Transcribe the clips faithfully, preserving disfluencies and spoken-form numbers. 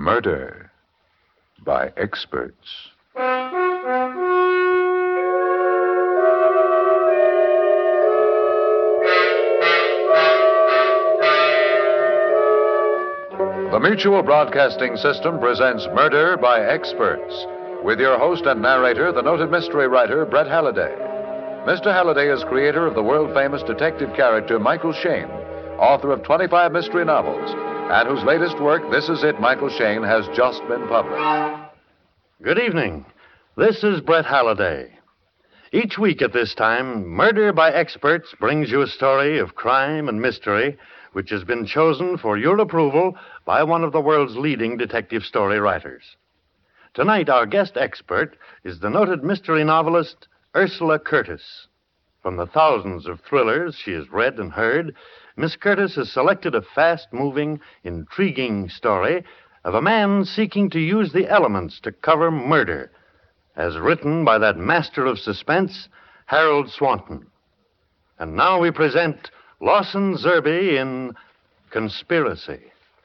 Murder by Experts. The Mutual Broadcasting System presents Murder by Experts, with your host and narrator, the noted mystery writer, Brett Halliday. Mister Halliday is creator of the world-famous detective character Michael Shayne, author of twenty-five mystery novels, and whose latest work, This Is It, Michael Shayne, has just been published. Good evening. This is Brett Halliday. Each week at this time, Murder by Experts brings you a story of crime and mystery which has been chosen for your approval by one of the world's leading detective story writers. Tonight, our guest expert is the noted mystery novelist Ursula Curtis. From the thousands of thrillers she has read and heard, Miss Curtis has selected a fast-moving, intriguing story of a man seeking to use the elements to cover murder, as written by that master of suspense, Harold Swanton. And now we present Lawson Zerbe in Conspiracy.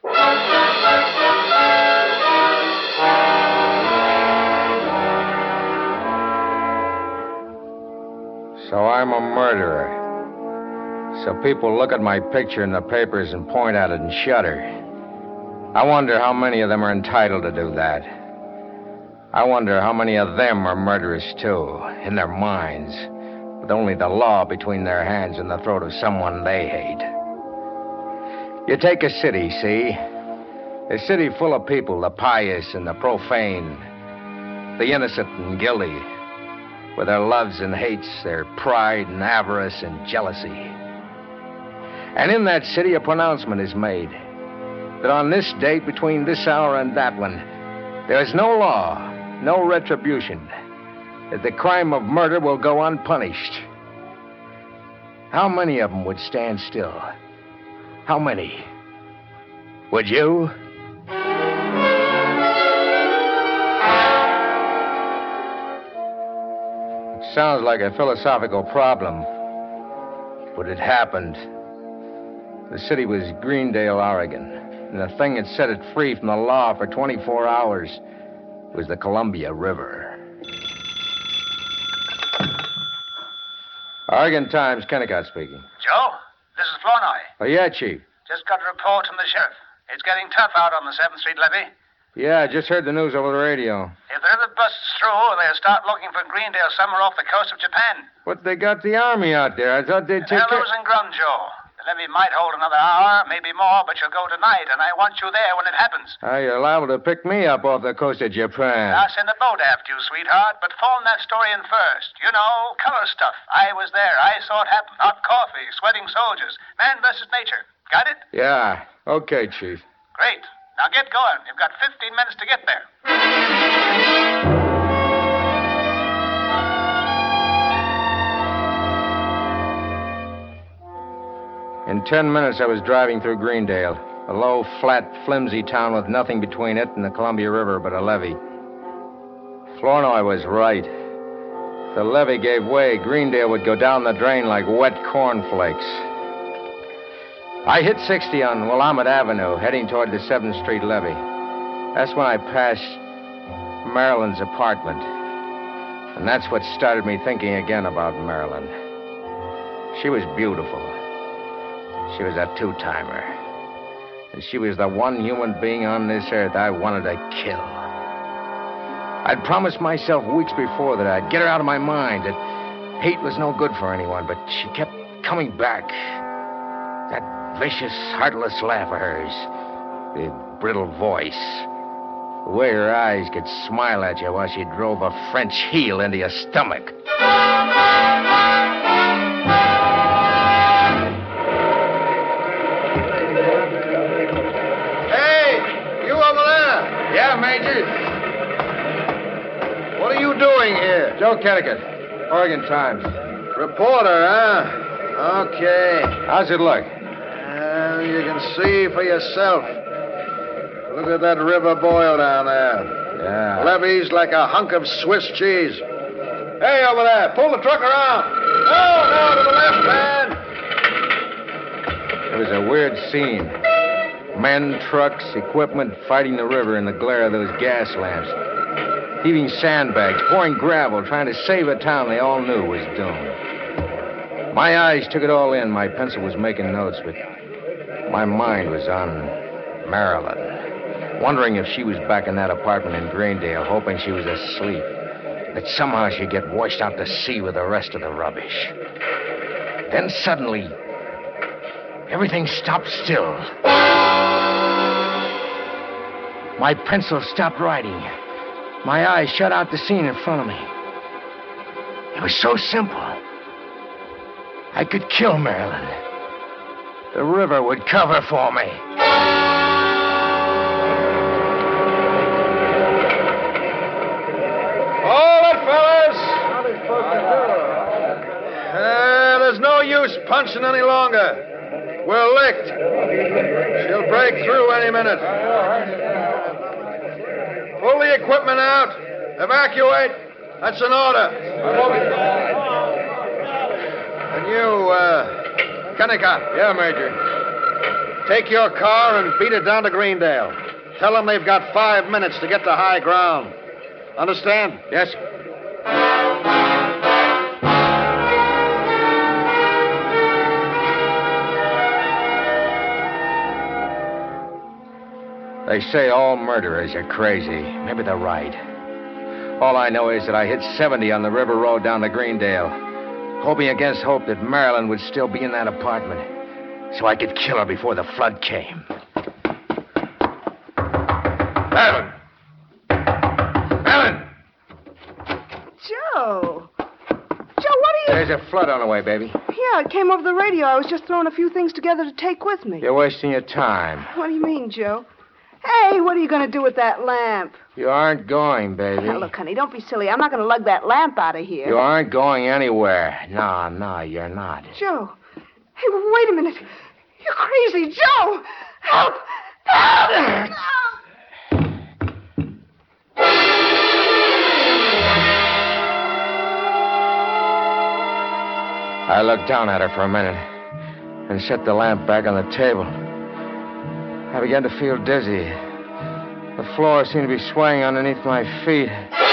So I'm a murderer. So people look at my picture in the papers and point at it and shudder. I wonder how many of them are entitled to do that. I wonder how many of them are murderers, too, in their minds, with only the law between their hands and the throat of someone they hate. You take a city, see? A city full of people, the pious and the profane, the innocent and guilty, with their loves and hates, their pride and avarice and jealousy. And in that city, a pronouncement is made that on this date, between this hour and that one, there is no law, no retribution, that the crime of murder will go unpunished. How many of them would stand still? How many? Would you? It sounds like a philosophical problem, but it happened. The city was Greendale, Oregon, and the thing that set it free from the law for twenty-four hours was the Columbia River. Oregon Times, Kennicott speaking. Joe, this is Flournoy. Oh, yeah, Chief. Just got a report from the sheriff. It's getting tough out on the seventh Street levee. Yeah, I just heard the news over the radio. If the river busts through, they'll start looking for Greendale somewhere off the coast of Japan. What, they got the army out there? I thought they'd take They're care... losing ground, Joe. The levee might hold another hour, maybe more, but you'll go tonight, and I want you there when it happens. Oh, you're liable to pick me up off the coast of Japan. I'll send a boat after you, sweetheart, but phone that story in first. You know, color stuff. I was there. I saw it happen. Hot coffee, sweating soldiers. Man versus nature. Got it? Yeah. Okay, Chief. Great. Now get going. You've got fifteen minutes to get there. In ten minutes, I was driving through Greendale, a low, flat, flimsy town with nothing between it and the Columbia River but a levee. Flournoy was right. If the levee gave way, Greendale would go down the drain like wet cornflakes. I hit sixty on Willamette Avenue, heading toward the seventh Street levee. That's when I passed Marilyn's apartment. And that's what started me thinking again about Marilyn. She was beautiful. She was a two-timer. And she was the one human being on this earth I wanted to kill. I'd promised myself weeks before that I'd get her out of my mind, that hate was no good for anyone, but she kept coming back. That vicious, heartless laugh of hers, the brittle voice, the way her eyes could smile at you while she drove a French heel into your stomach. Yeah, Major. What are you doing here? Joe Kennicott, Oregon Times. Reporter, huh? Okay. How's it look? Uh, you can see for yourself. Look at that river boil down there. Yeah. Levee's like a hunk of Swiss cheese. Hey, over there, pull the truck around. No, no, to the left, man. It was a weird scene. Men, trucks, equipment fighting the river in the glare of those gas lamps. Heaving sandbags, pouring gravel, trying to save a town they all knew was doomed. My eyes took it all in. My pencil was making notes, but my mind was on Marilyn, wondering if she was back in that apartment in Greendale, hoping she was asleep, that somehow she'd get washed out to sea with the rest of the rubbish. Then suddenly, everything stopped still. My pencil stopped writing. My eyes shut out the scene in front of me. It was so simple. I could kill Marilyn. The river would cover for me. Hold it, fellas! Uh, there's no use punching any longer. We're licked. She'll break through any minute. Pull the equipment out. Evacuate. That's an order. And you, uh, Kennicott. Yeah, Major. Take your car and beat it down to Greendale. Tell them they've got five minutes to get to high ground. Understand? Yes. They say all murderers are crazy. Maybe they're right. All I know is that I hit seventy on the river road down to Greendale, hoping against hope that Marilyn would still be in that apartment, so I could kill her before the flood came. Marilyn! Marilyn! Joe. Joe, what are you... There's a flood on the way, baby. Yeah, it came over the radio. I was just throwing a few things together to take with me. You're wasting your time. What do you mean, Joe? Hey, what are you going to do with that lamp? You aren't going, baby. Now, look, honey, don't be silly. I'm not going to lug that lamp out of here. You aren't going anywhere. No, no, you're not. Joe. Hey, wait a minute. You're crazy, Joe. Help! Help! I looked down at her for a minute and set the lamp back on the table. I began to feel dizzy. The floor seemed to be swaying underneath my feet.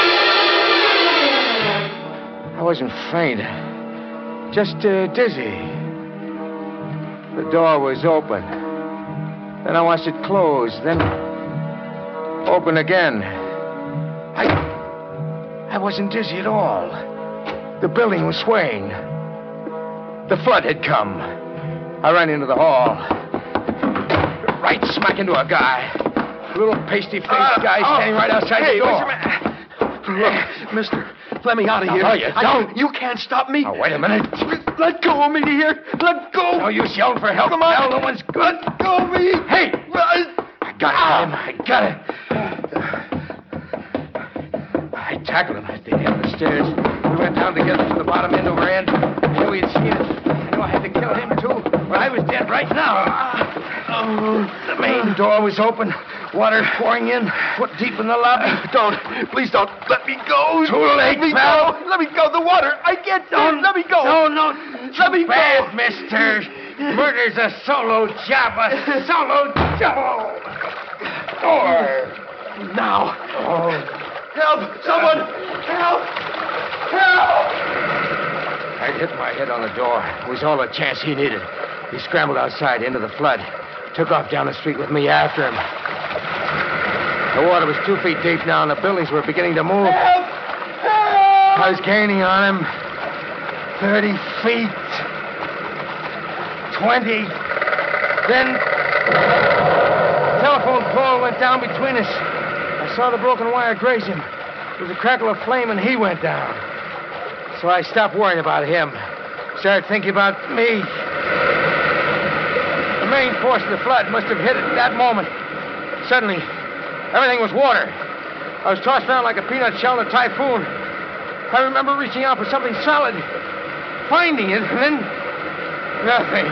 I wasn't faint, just uh, dizzy. The door was open. Then I watched it close, then open again. I... I wasn't dizzy at all. The building was swaying. The flood had come. I ran into the hall. Right smack into a guy. A little pasty-faced uh, guy oh, standing right outside hey, the door. Look, mister, let me out of here. No, you don't. I, you can't stop me. Oh, wait a minute. Let go of me here. Let go. No use yelling for help. Come on. Now, no one's good. Let go of me. Hey. I got him. I got it. I tackled him at the end of the stairs. We went down together to the bottom end over end. I knew he'd seen it. I knew I had to kill him, too. But I was dead right now. Oh, the main door was open. Water pouring in, foot deep in the lobby. Don't. Please don't. Let me go. Too late, Let me pal. go. Let me go. The water. I can't do it. Let me go. No, no. Let me bad, go. mister. Murder's a solo job. A solo job. Door. Now. Oh. Help. Someone. Help. Help. I'd hit my head on the door. It was all the chance he needed. He scrambled outside into the flood. Took off down the street with me after him. The water was two feet deep now, and the buildings were beginning to move. Help. Help. I was gaining on him. Thirty feet. Twenty. Then... the telephone pole went down between us. I saw the broken wire graze him. There was a crackle of flame, and he went down. So I stopped worrying about him. Started thinking about me. The main force of the flood must have hit at that moment. Suddenly, everything was water. I was tossed around like a peanut shell in a typhoon. I remember reaching out for something solid, finding it, and then nothing.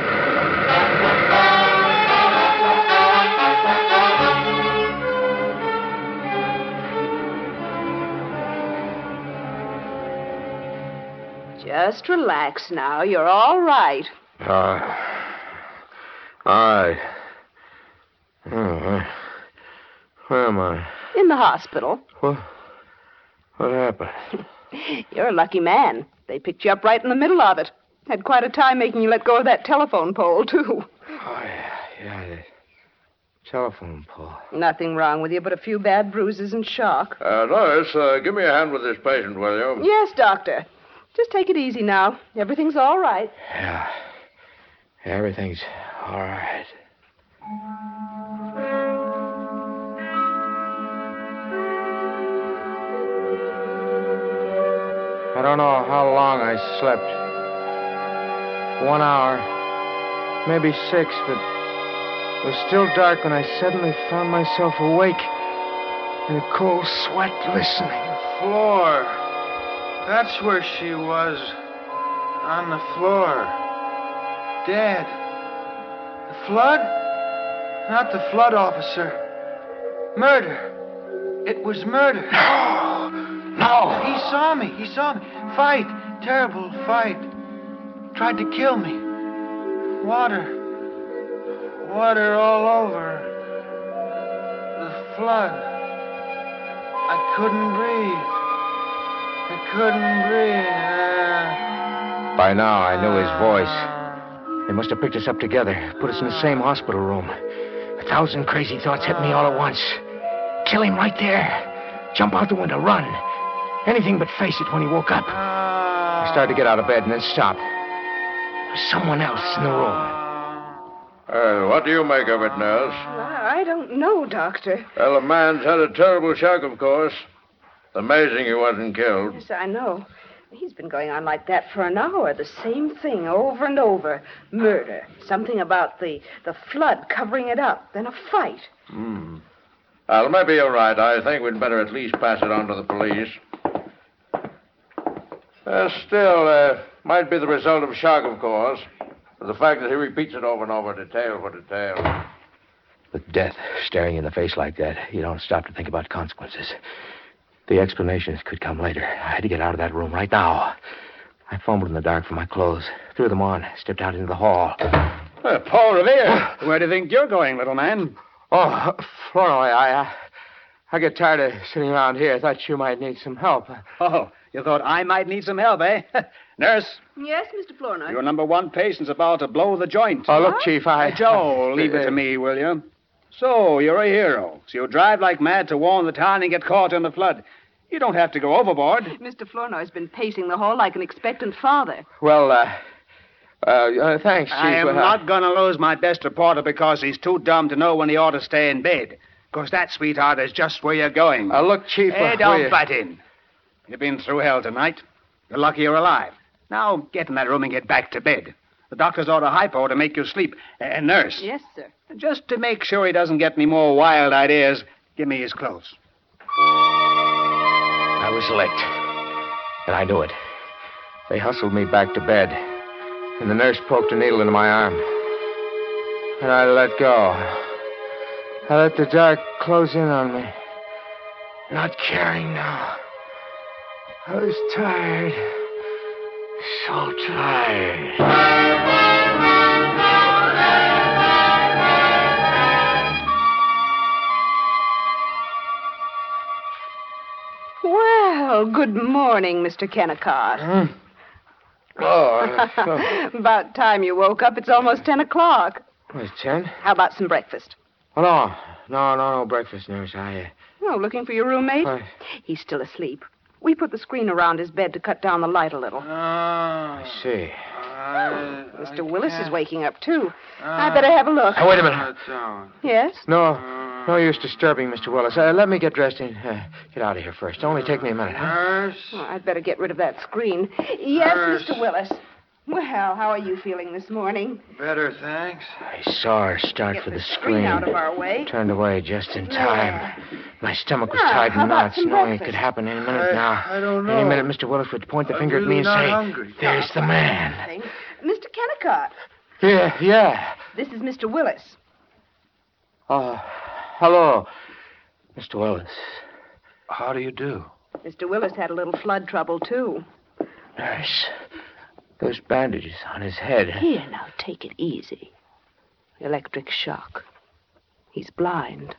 Just relax now. You're all right. Uh, all right. Oh, where am I? In the hospital. What, what happened? You're a lucky man. They picked you up right in the middle of it. Had quite a time making you let go of that telephone pole, too. Oh, yeah, yeah, the telephone pole. Nothing wrong with you but a few bad bruises and shock. Uh, nurse, uh, give me a hand with this patient, will you? Yes, doctor. Just take it easy now. Everything's all right. Yeah. Everything's all right. I don't know how long I slept. One hour, maybe six, but it was still dark when I suddenly found myself awake in a cold sweat listening. Floor. That's where she was. On the floor. Dead. The flood? Not the flood officer. Murder. It was murder. No! No! He saw me. He saw me. Fight. Terrible fight. Tried to kill me. Water. Water all over. The flood. I couldn't breathe. I couldn't breathe. Uh, By now, I knew his voice. They must have picked us up together, put us in the same hospital room. A thousand crazy thoughts hit me all at once. Kill him right there. Jump out the window, run. Anything but face it when he woke up. I started to get out of bed and then stopped. There was someone else in the room. Uh, what do you make of it, nurse? I don't know, doctor. Well, the man's had a terrible shock, of course. Amazing he wasn't killed. Yes, I know. He's been going on like that for an hour. The same thing over and over. Murder. Something about the, the flood covering it up. Then a fight. Hmm. Well, maybe you're right. I think we'd better at least pass it on to the police. Uh, still, uh, might be the result of shock, of course. But the fact that he repeats it over and over, detail for detail. With death staring you in the face like that, you don't stop to think about consequences. The explanations could come later. I had to get out of that room right now. I fumbled in the dark for my clothes, threw them on, stepped out into the hall. Uh, Paul Revere, where do you think you're going, little man? Oh, Flournoy, I, I, I get tired of sitting around here. I thought you might need some help. Oh, you thought I might need some help, eh? Nurse, Yes, Mister Flournoy. your number one patient's about to blow the joint. Oh, look, Chief, I... Uh, Joe, leave it to me, will you? So, you're a hero. So you drive like mad to warn the town and get caught in the flood. You don't have to go overboard. Mister Flournoy's been pacing the hall like an expectant father. Well, uh, uh, uh thanks, Chief. I am but, uh, not going to lose my best reporter because he's too dumb to know when he ought to stay in bed. Because that, sweetheart, is just where you're going. Uh, look, Chief... Hey, uh, don't we- butt in. You've been through hell tonight. You're lucky you're alive. Now, get in that room and get back to bed. The doctor's ordered hypo to make you sleep. And nurse, Yes, sir. just to make sure he doesn't get any more wild ideas, give me his clothes. I was licked. And I knew it. They hustled me back to bed. And the nurse poked a needle into my arm. And I let go. I let the dark close in on me. Not caring now. I was tired. So tired. Well, good morning, Mister Kennicott. Hmm? Oh, About time you woke up. It's almost ten o'clock. was ten? How about some breakfast? Oh, no. No, no, no breakfast, nurse. I, uh... Oh, looking for your roommate? I... He's still asleep. We put the screen around his bed to cut down the light a little. I see. Mister Willis is waking up, too. I better have a look. Oh, wait a minute. Yes? No, no use disturbing Mister Willis. Uh, let me get dressed and uh, get out of here first. Only take me a minute, huh? Oh, I'd better get rid of that screen. Yes, Mister Willis. Well, how are you feeling this morning? Better, thanks. I saw her start Get for the the screen screen. out of our way. Turned away just in time. My stomach was Ah, tied how in about knots, some knowing it breakfast? could happen any minute I- now. I don't Any know. minute, Mister Willis would point the I'm finger at me really and not say, hungry. "There's the man." Nothing. Mister Kennicott, Yeah, yeah. this is Mister Willis. Oh, hello, Mister Willis. How do you do? Mister Willis had a little flood trouble, too. Nurse, those bandages on his head. Here, now, take it easy. Electric shock. He's blind.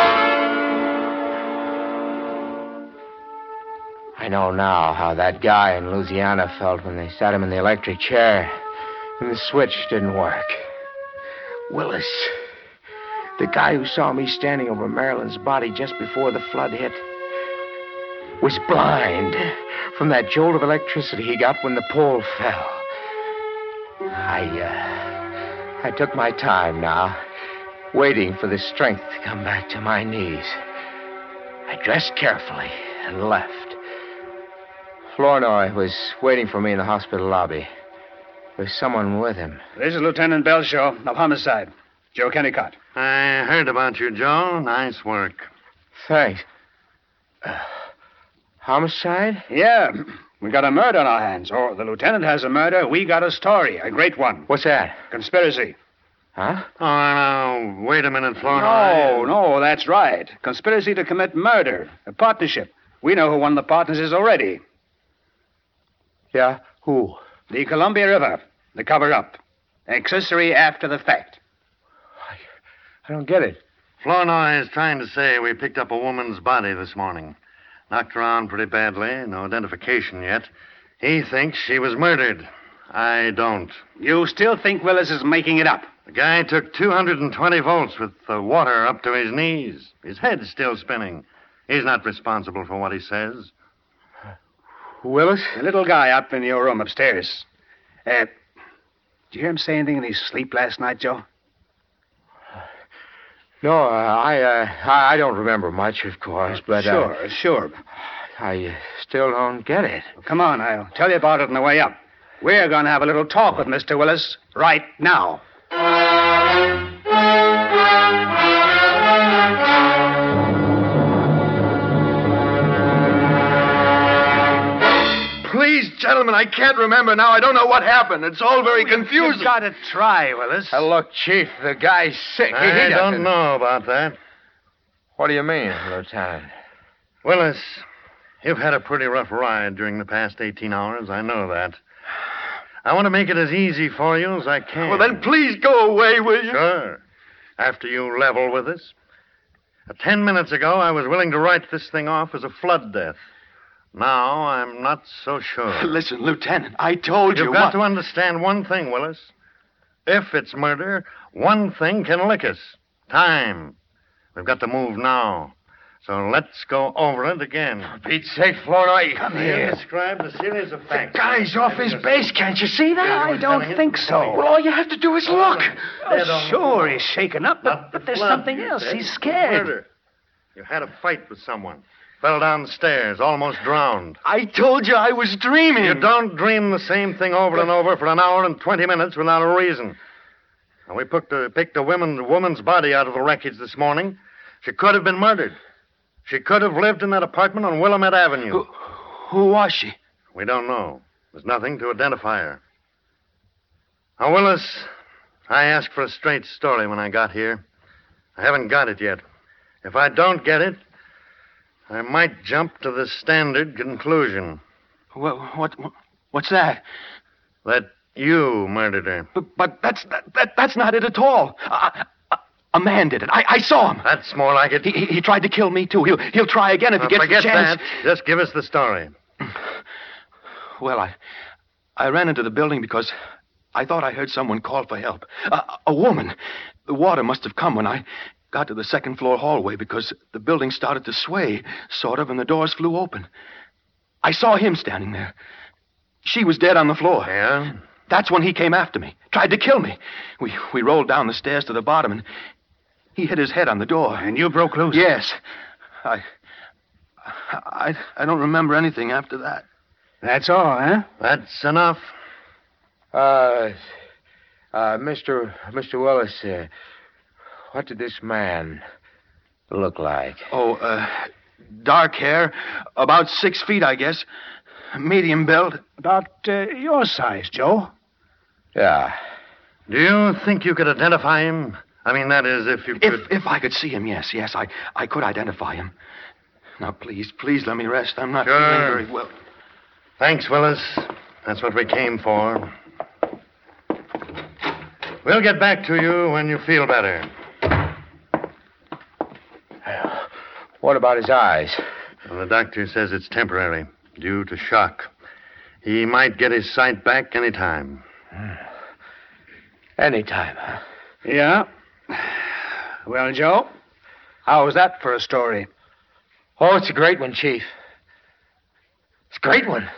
I know now how that guy in Louisiana felt when they sat him in the electric chair and the switch didn't work. Willis, the guy who saw me standing over Marilyn's body just before the flood hit, was blind from that jolt of electricity he got when the pole fell. I, uh, I took my time now, waiting for the strength to come back to my knees. I dressed carefully and left. Flournoy was waiting for me in the hospital lobby. There's someone with him. This is Lieutenant Belshaw of Homicide. Joe Kennicott. I heard about you, Joe. Nice work. Thanks. Uh, homicide? Yeah. We got a murder on our hands. Or the lieutenant has a murder. We got a story. A great one. What's that? Conspiracy. Huh? Oh, now, wait a minute, Flournoy. No, no, that's right. Conspiracy to commit murder. A partnership. We know who one of the partners is already. Yeah? Who? The Columbia River. The cover-up. Accessory after the fact. I don't get it. Flournoy is trying to say we picked up a woman's body this morning. Knocked around pretty badly. No identification yet. He thinks she was murdered. I don't. You still think Willis is making it up? The guy took two hundred twenty volts with the water up to his knees. His head's still spinning. He's not responsible for what he says. Willis? The little guy up in your room upstairs. Uh, did you hear him say anything in his sleep last night, Joe? No, uh, I, uh, I I don't remember much, of course, but... Sure, uh, sure. I uh, still don't get it. Well, come on, I'll tell you about it on the way up. We're going to have a little talk with Mister Willis right now. Please, gentlemen, I can't remember now. I don't know what happened. It's all very confusing. You've got to try, Willis. Uh, look, Chief, the guy's sick. He- I he don't doesn't- know about that. What do you mean, Lieutenant? Willis, you've had a pretty rough ride during the past eighteen hours. I know that. I want to make it as easy for you as I can. Well, then please go away, will you? Sure. After you level with us. Uh, ten minutes ago, I was willing to write this thing off as a flood death. Now, I'm not so sure. Listen, Lieutenant, I told you. You've got what... to understand one thing, Willis. If it's murder, one thing can lick us. Time. We've got to move now. So let's go over it again. For Pete's sake, Flournoy, come You here. described a series of facts. The guy's off his base. Can't you see that? I don't think so. Well, all you have to do is look. Oh, sure, he's shaken up, but, but there's Flood, something you else. said. He's scared. Murder. You had a fight with someone. Fell down the stairs, almost drowned. I told you I was dreaming. You don't dream the same thing over and over for an hour and twenty minutes without a reason. And we picked a, picked a woman, woman's body out of the wreckage this morning. She could have been murdered. She could have lived in that apartment on Willamette Avenue. Who, who was she? We don't know. There's nothing to identify her. Now, Willis, I asked for a straight story when I got here. I haven't got it yet. If I don't get it, I might jump to the standard conclusion. What, what, what's that? That you murdered her. But, but that's that, that, that's not it at all. A, a, a man did it. I, I saw him. That's more like it. He, he, he tried to kill me, too. He'll, he'll try again if Now, he gets forget the chance. that. Just give us the story. Well, I, I ran into the building because I thought I heard someone call for help. A, a woman. The water must have come when I got to the second floor hallway because the building started to sway, sort of, and the doors flew open. I saw him standing there. She was dead on the floor. Yeah? That's when he came after me, tried to kill me. We we rolled down the stairs to the bottom, and he hit his head on the door. And you broke loose? Yes. I, I, I don't remember anything after that. That's all, huh? That's enough. Uh, uh, Mister Mister Willis, uh, what did this man look like? Oh, uh, dark hair, about six feet, I guess. Medium build. About uh, your size, Joe. Yeah. Do you think you could identify him? I mean, that is, if you could... If if I could see him, yes, yes, I, I could identify him. Now, please, please let me rest. I'm not Sure. feeling very well. Thanks, Willis. That's what we came for. We'll get back to you when you feel better. What about his eyes? Well, the doctor says it's temporary, due to shock. He might get his sight back any time. Any time, huh? Yeah. Well, Joe, how was that for a story? Oh, it's a great one, Chief. It's a great one.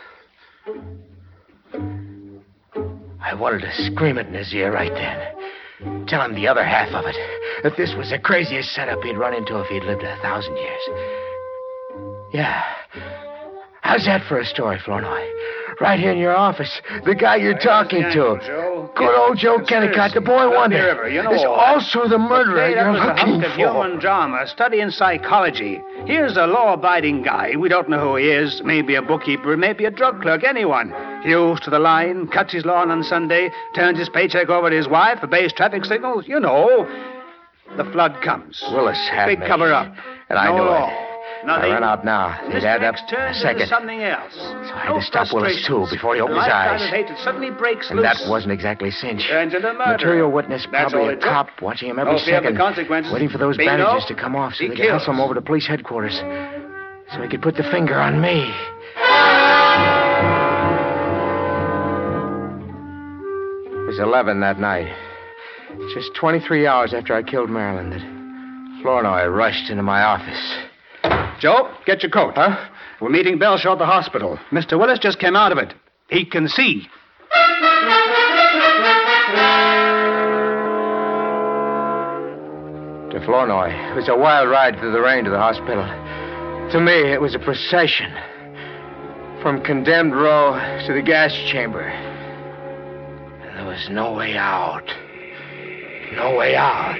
I wanted to scream it in his ear right then. Tell him the other half of it. That this was the craziest setup he'd run into if he'd lived a thousand years. Yeah. How's that for a story, Flournoy? Right here in your office. The guy you're talking to. Joe. Good old Joe Kennicott, the boy wonder. River, you know, is also the murderer Hey, you're that was a looking hunk of for. human drama, studying psychology. Here's a law-abiding guy. We don't know who he is. Maybe a bookkeeper, maybe a drug clerk, anyone. Hews to the line, cuts his lawn on Sunday, turns his paycheck over to his wife, obeys traffic signals. You know. The flood comes. Willis had Big me. cover-up. And I no knew law. it. Nothing. I ran out now. They'd Mister add up X in a turns second. into something else. So I had No to stop Willis, too, frustrations. before he opened his Lifetime eyes. of hate that suddenly breaks And loose. that wasn't exactly cinch. Turns into murder. Material witness, That's all probably it a took. cop, watching him every No fear of the second. consequences. Waiting for those Bingo. bandages to come off so He they could kills. hustle him over to police headquarters. So he could put the finger on me. It was eleven that night. Just twenty-three hours after I killed Marilyn that Flournoy rushed into my office. Joe, get your coat. Huh? We're meeting Bellshaw at the hospital. Mister Willis just came out of it. He can see. To Flournoy, it was a wild ride through the rain to the hospital. To me, it was a procession. From condemned row to the gas chamber. And there was no way out. No way out.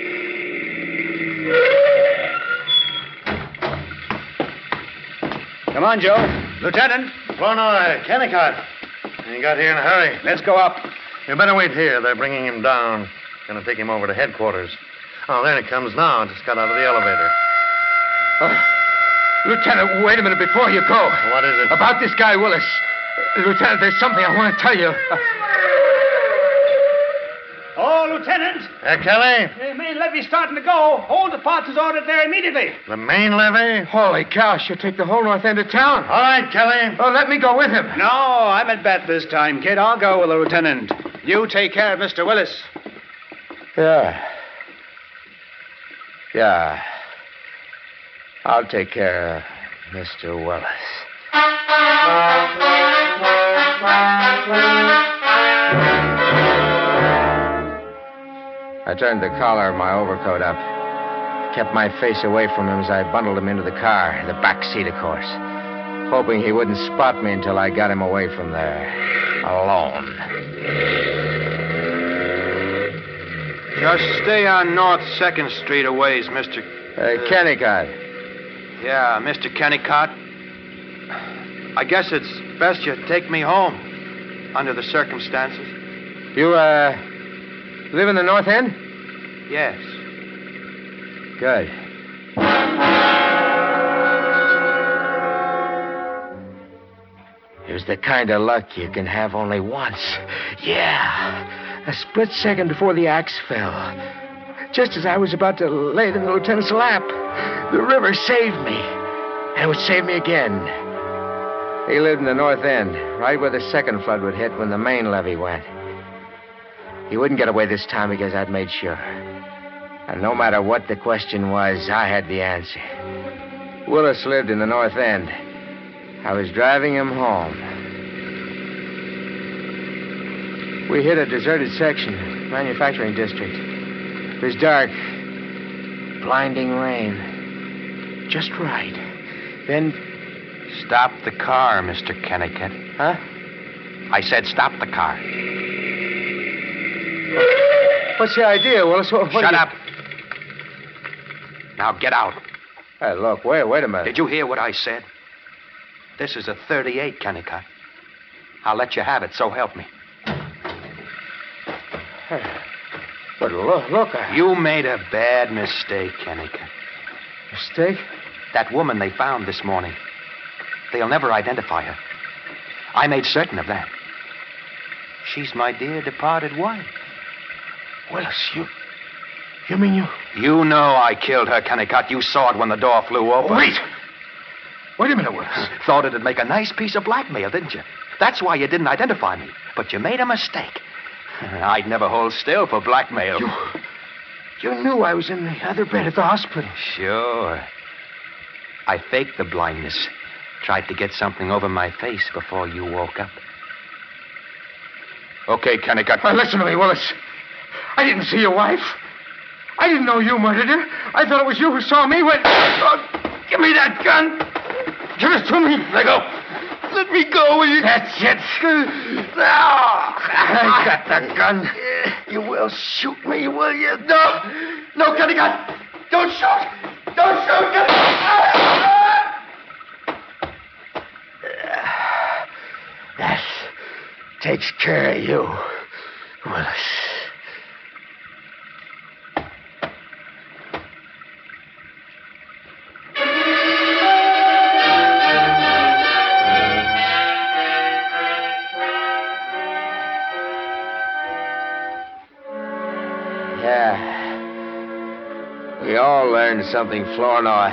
Come on, Joe. Lieutenant. Flournoy, Kennicott. You got here in a hurry. Let's go up. You better wait here. They're bringing him down. Gonna take him over to headquarters. Oh, there he comes now. Just got out of the elevator. Uh, Lieutenant, wait a minute before you go. What is it? About this guy, Willis. Uh, Lieutenant, there's something I want to tell you. Uh, Oh, Lieutenant. Uh, Kelly? The main levee's starting to go. Hold the parts is ordered there immediately. The main levee? Holy cow, she'll take the whole north end of town. All right, Kelly. Oh, let me go with him. No, I'm at bat this time, kid. I'll go with the lieutenant. You take care of Mister Willis. Yeah. Yeah. I'll take care of Mister Willis. I turned the collar of my overcoat up. Kept my face away from him as I bundled him into the car, the back seat, of course. Hoping he wouldn't spot me until I got him away from there. Alone. Just stay on North second Street a ways, Mister Uh, Kennicott. Yeah, Mister Kennicott. I guess it's best you take me home, under the circumstances. You, uh, live in the North End? Yes. Good. Here's the kind of luck you can have only once. Yeah. A split second before the axe fell. Just as I was about to lay it in the lieutenant's lap, the river saved me. And it would save me again. He lived in the North End, right where the second flood would hit when the main levee went. He wouldn't get away this time because I'd made sure. And no matter what the question was, I had the answer. Willis lived in the North End. I was driving him home. We hit a deserted section, manufacturing district. It was dark, blinding rain. Just right. Then... Stop the car, Mister Kennicott. Huh? I said stop the car. What's the idea, Willis? What, what Shut do you- up. Now get out. Hey, look, wait, wait a minute. Did you hear what I said? This is a thirty-eight, Kennicott. I'll let you have it, so help me. Hey, but look, look, I... You made a bad mistake, Kennicott. Mistake? That woman they found this morning. They'll never identify her. I made certain of that. She's my dear departed wife. Willis, you... You mean you... You know I killed her, Kennicott. You saw it when the door flew open. Wait! Wait a minute, Willis. Thought it'd make a nice piece of blackmail, didn't you? That's why you didn't identify me. But you made a mistake. I'd never hold still for blackmail. You... You knew I was in the other bed at the hospital. Sure. I faked the blindness. Tried to get something over my face before you woke up. Okay, Kennicott. Now, listen to me, Willis. I didn't see your wife. I didn't know you murdered her. I thought it was you who saw me when... Oh, give me that gun. Give it to me. Let go. Let me go, will you? That's it. Now, I got the gun. You will shoot me, will you? No. No, Kennicott. Don't shoot. Don't shoot, Kennicott. That takes care of you, Willis. We all learned something, Flournoy.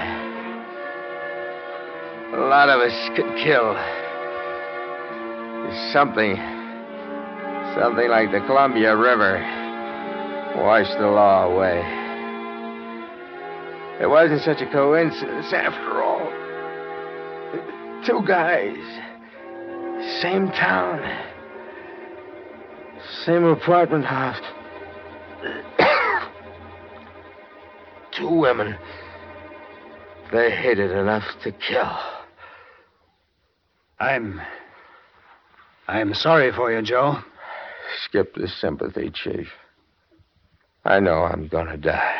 A lot of us could kill. Something. Something like the Columbia River washed the law away. It wasn't such a coincidence after all. Two guys. Same town. Same apartment house. Two women. They hated enough to kill. I'm... I'm sorry for you, Joe. Skip the sympathy, Chief. I know I'm gonna die.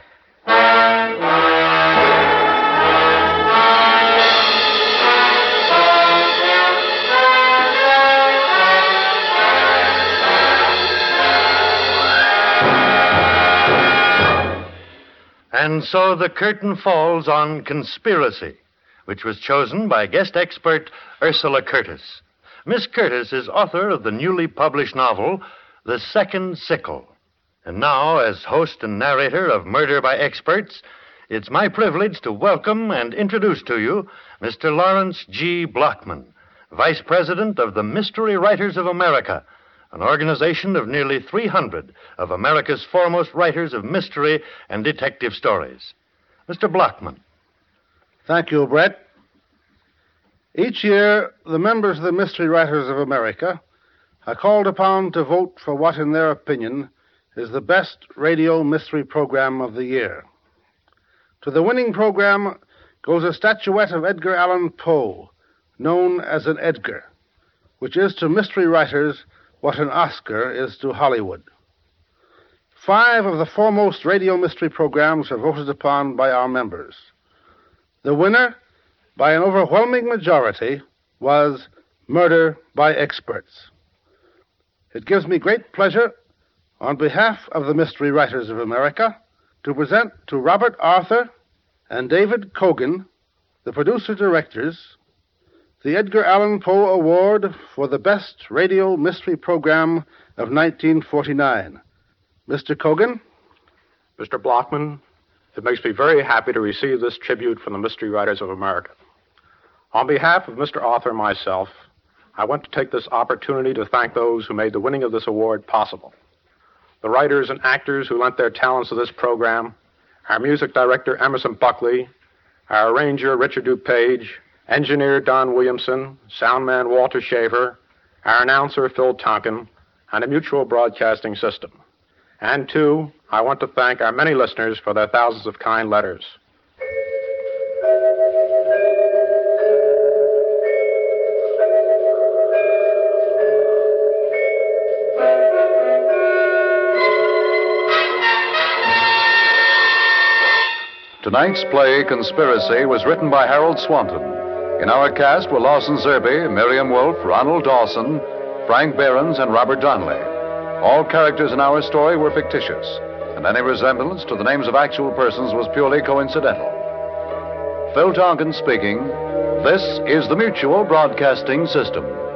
And so the curtain falls on Conspiracy, which was chosen by guest expert Ursula Curtis. Miss Curtis is author of the newly published novel, The Second Sickle. And now, as host and narrator of Murder by Experts, it's my privilege to welcome and introduce to you Mister Lawrence G. Blockman, Vice President of the Mystery Writers of America, an organization of nearly three hundred of America's foremost writers of mystery and detective stories. Mister Blockman. Thank you, Brett. Each year, the members of the Mystery Writers of America are called upon to vote for what, in their opinion, is the best radio mystery program of the year. To the winning program goes a statuette of Edgar Allan Poe, known as an Edgar, which is to mystery writers what an Oscar is to Hollywood. Five of the foremost radio mystery programs are voted upon by our members. The winner, by an overwhelming majority, was Murder by Experts. It gives me great pleasure, on behalf of the Mystery Writers of America, to present to Robert Arthur and David Cogan, the producer-directors, the Edgar Allan Poe Award for the Best Radio Mystery Program of nineteen forty-nine. Mister Cogan? Mister Blockman, it makes me very happy to receive this tribute from the Mystery Writers of America. On behalf of Mister Arthur and myself, I want to take this opportunity to thank those who made the winning of this award possible. The writers and actors who lent their talents to this program, our music director, Emerson Buckley, our arranger, Richard DuPage, engineer, Don Williamson, soundman, Walter Shaver, our announcer, Phil Tonkin, and a Mutual Broadcasting System. And, too, I want to thank our many listeners for their thousands of kind letters. Tonight's play, Conspiracy, was written by Harold Swanton. In our cast were Lawson Zerbe, Miriam Wolfe, Ronald Dawson, Frank Behrens, and Robert Donnelly. All characters in our story were fictitious, and any resemblance to the names of actual persons was purely coincidental. Phil Tonkin speaking. This is the Mutual Broadcasting System.